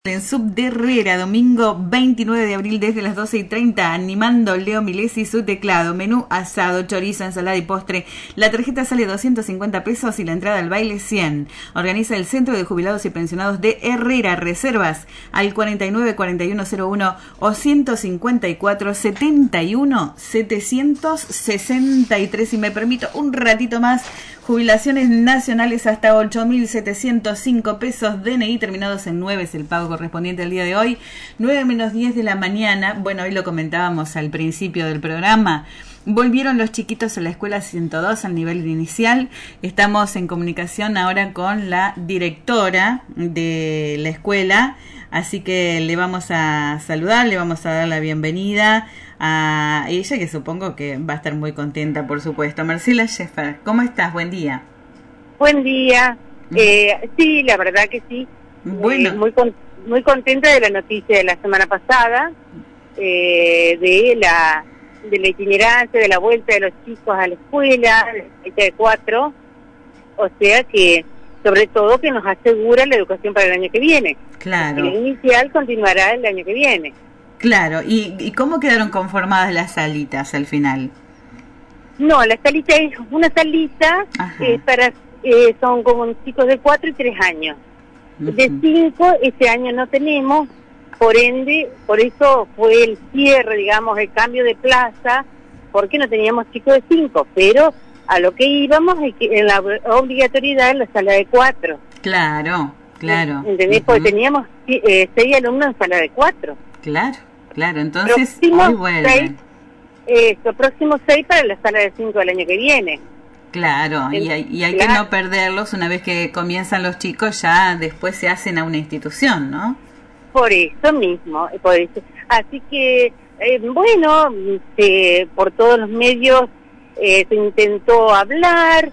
En Sub de Herrera, domingo 29 de abril desde las 12:30, animando Leo Milesi su teclado, menú asado, chorizo, ensalada y postre. La tarjeta sale 250 pesos y la entrada al baile 100. Organiza el Centro de Jubilados y Pensionados de Herrera. Reservas al 494101 o 154 71 763. Si me permito un ratito más, jubilaciones nacionales hasta 8.705 pesos, DNI terminados en 9 es el pago correspondiente al día de hoy, 9 menos 10 de la mañana. Bueno, hoy lo comentábamos al principio del programa. Volvieron los chiquitos a la escuela 102 al nivel inicial. Estamos en comunicación ahora con la directora de la escuela, así que le vamos a saludar, le vamos a dar la bienvenida a ella, que supongo que va a estar muy contenta, por supuesto. Marcela Scheffer, ¿cómo estás? Buen día. Buen día. Sí, la verdad que sí. Bueno. Muy contenta de la noticia de la semana pasada, de la itinerancia, de la vuelta de los chicos a la escuela, de 4, o sea que, sobre todo, que nos asegura la educación para el año que viene. Claro. El inicial continuará el año que viene. Claro, ¿y cómo quedaron conformadas las salitas al final? No, la salita es una salita son como chicos de 4 y 3 años. De 5 este año no tenemos, por ende, por eso fue el cierre, digamos, el cambio de plaza, porque no teníamos chicos de 5, pero a lo que íbamos es que en la obligatoriedad en la sala de 4. Claro. ¿Entendés? Porque teníamos 6 alumnos en sala de 4. Claro, entonces hoy vuelven. Próximo 6 para la sala de 5 del año que viene. Claro, y hay que no perderlos. Una vez que comienzan los chicos, ya después se hacen a una institución, ¿no? Por eso mismo, por eso. Así que, por todos los medios se intentó hablar,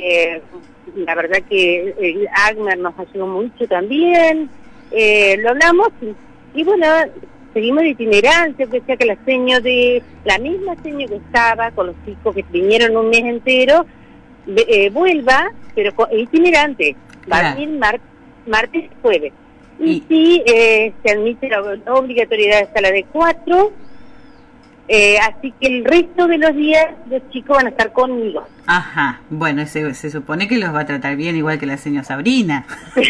la verdad que Agner nos ayudó mucho también, lo hablamos y bueno, seguimos de itinerancia, que sea que la misma seño que estaba con los chicos que vinieron un mes entero, vuelva, pero itinerante, va a venir martes y jueves. Y sí, se admite la obligatoriedad de sala de 4, así que el resto de los días los chicos van a estar conmigo. Ajá, bueno, se supone que los va a tratar bien, igual que la señora Sabrina.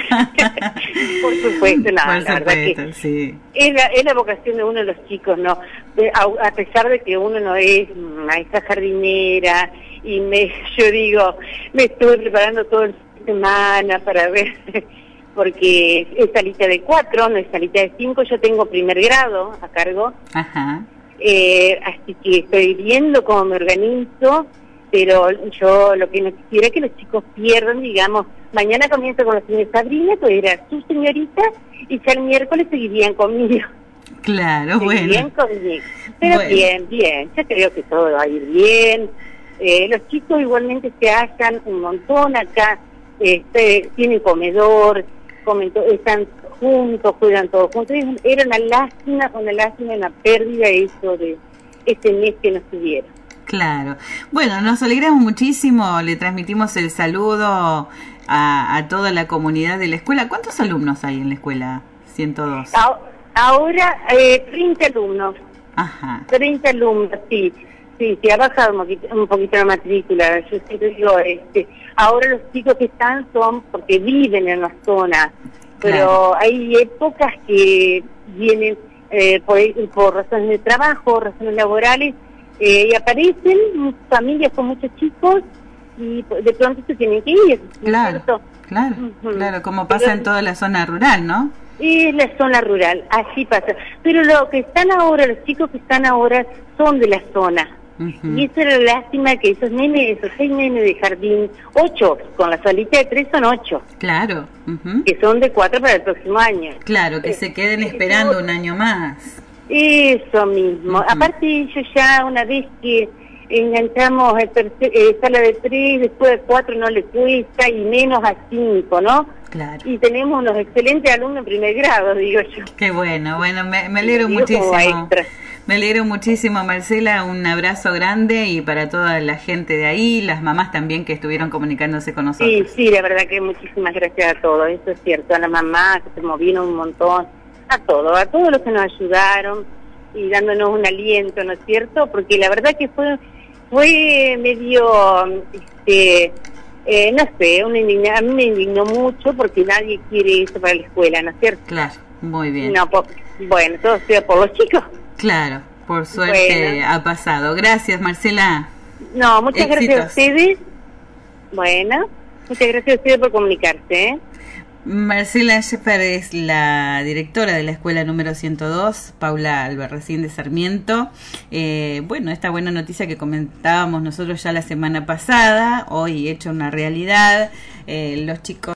Por supuesto, la verdad que sí. Es la vocación de uno de los chicos, ¿no? A pesar de que uno no es maestra jardinera, y yo digo, me estuve preparando toda la semana para ver, porque es salita de 4, no es salita de 5, yo tengo primer grado a cargo. Ajá. Así que estoy viendo cómo me organizo, pero yo lo que no quisiera es que los chicos pierdan, digamos, mañana comienzo con la señora Sabrina, pues era su señorita, y ya el miércoles seguirían conmigo. Claro, seguirían conmigo. Pero bien, yo creo que todo va a ir bien. Los chicos igualmente se hallan un montón acá, tienen comedor, están juntos, juegan todos juntos. Era una lástima, una pérdida eso de este mes que nos tuvieron. Claro. Bueno, nos alegramos muchísimo, le transmitimos el saludo a toda la comunidad de la escuela. ¿Cuántos alumnos hay en la escuela 102? Ahora 30 alumnos. Ajá. 30 alumnos, sí. Sí, ha bajado un poquito la matrícula. Yo siempre digo, ahora los chicos que están son porque viven en la zona, pero hay épocas que vienen por razones de trabajo, razones laborales, y aparecen familias con muchos chicos y de pronto se tienen que ir. Claro, como pasa en toda la zona rural, ¿no? Es la zona rural, así pasa. Pero los chicos que están ahora son de la zona. Y eso era la lástima, que esos 6 nenes de jardín, 8, con la salita de 3 son 8. Claro. Que son de 4 para el próximo año. Claro, que se queden esperando un año más. Eso mismo. Aparte ellos ya una vez que enganchamos sala de 3, después de 4 no le cuesta, y menos a 5, ¿no? Claro. Y tenemos unos excelentes alumnos en primer grado, digo yo. Qué bueno, me alegro muchísimo. Me alegro muchísimo, Marcela, un abrazo grande, y para toda la gente de ahí, las mamás también que estuvieron comunicándose con nosotros. Sí, la verdad que muchísimas gracias a todos, eso es cierto, a las mamás que se movieron un montón, a todos los que nos ayudaron y dándonos un aliento, ¿no es cierto? Porque la verdad que fue medio, no sé, a mí me indignó mucho porque nadie quiere eso para la escuela, ¿no es cierto? Claro, muy bien. No, bueno, todo sea por los chicos. Claro, por suerte ha pasado. Gracias, Marcela. No, muchas Éxitos. gracias a ustedes. Bueno, muchas gracias a ustedes por comunicarse, ¿eh? Marcela Scheffer es la directora de la escuela número 102, Paula Albarracín de Sarmiento. Bueno, esta buena noticia que comentábamos nosotros ya la semana pasada, hoy hecho una realidad. Los chicos